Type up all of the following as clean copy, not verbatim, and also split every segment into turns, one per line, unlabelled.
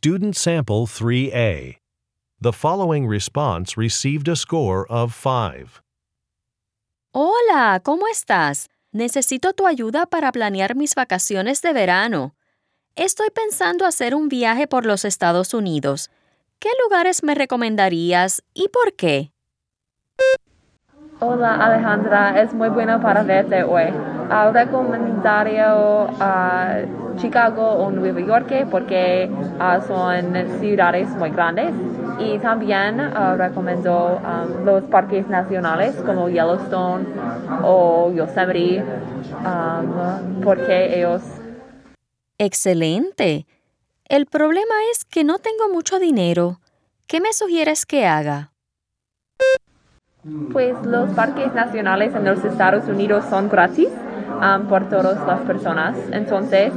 Student Sample 3A. The following response received a score of 5.
Hola, ¿cómo estás? Necesito tu ayuda para planear mis vacaciones de verano. Estoy pensando hacer un viaje por los Estados Unidos. ¿Qué lugares me recomendarías y por qué?
Hola Alejandra, es muy bueno para verte hoy. Recomendaría Chicago o Nueva York porque son ciudades muy grandes y también recomiendo los parques nacionales como Yellowstone o Yosemite porque ellos...
Excelente. El problema es que no tengo mucho dinero. ¿Qué me sugieres que haga?
Pues los parques nacionales en los Estados Unidos son gratis por todas las personas. Entonces,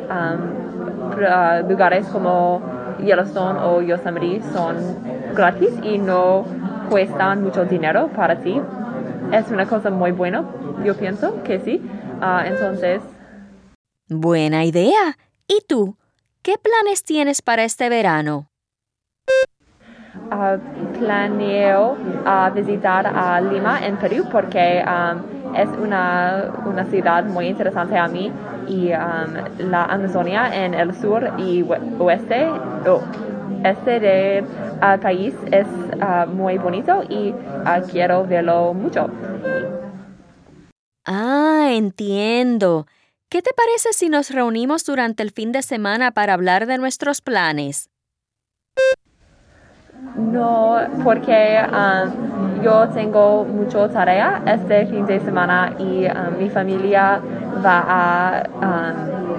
lugares como Yellowstone o Yosemite son gratis y no cuestan mucho dinero para ti. Es una cosa muy buena, yo pienso que sí. Entonces...
Buena idea. ¿Y tú? ¿Qué planes tienes para este verano?
Planeo visitar a Lima en Perú porque es una ciudad muy interesante a mí y la Amazonia en el sur y oeste del país es muy bonito y quiero verlo mucho.
Entiendo. ¿Qué te parece si nos reunimos durante el fin de semana para hablar de nuestros planes?
No, porque yo tengo mucha tarea este fin de semana y mi familia va a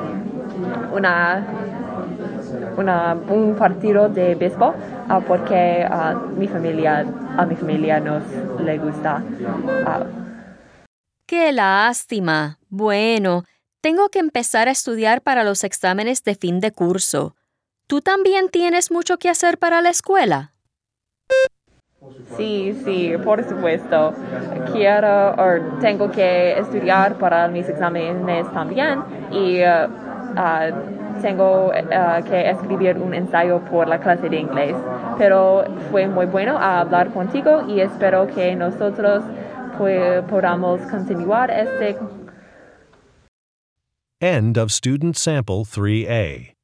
un partido de béisbol porque a mi familia nos le gusta.
¡Qué lástima! Bueno, tengo que empezar a estudiar para los exámenes de fin de curso. ¿Tú también tienes mucho que hacer para la escuela?
Sí, por supuesto. Tengo que estudiar para mis exámenes también y tengo que escribir un ensayo por la clase de inglés. Pero fue muy bueno hablar contigo y espero que nosotros podamos continuar
End of Student Sample 3A.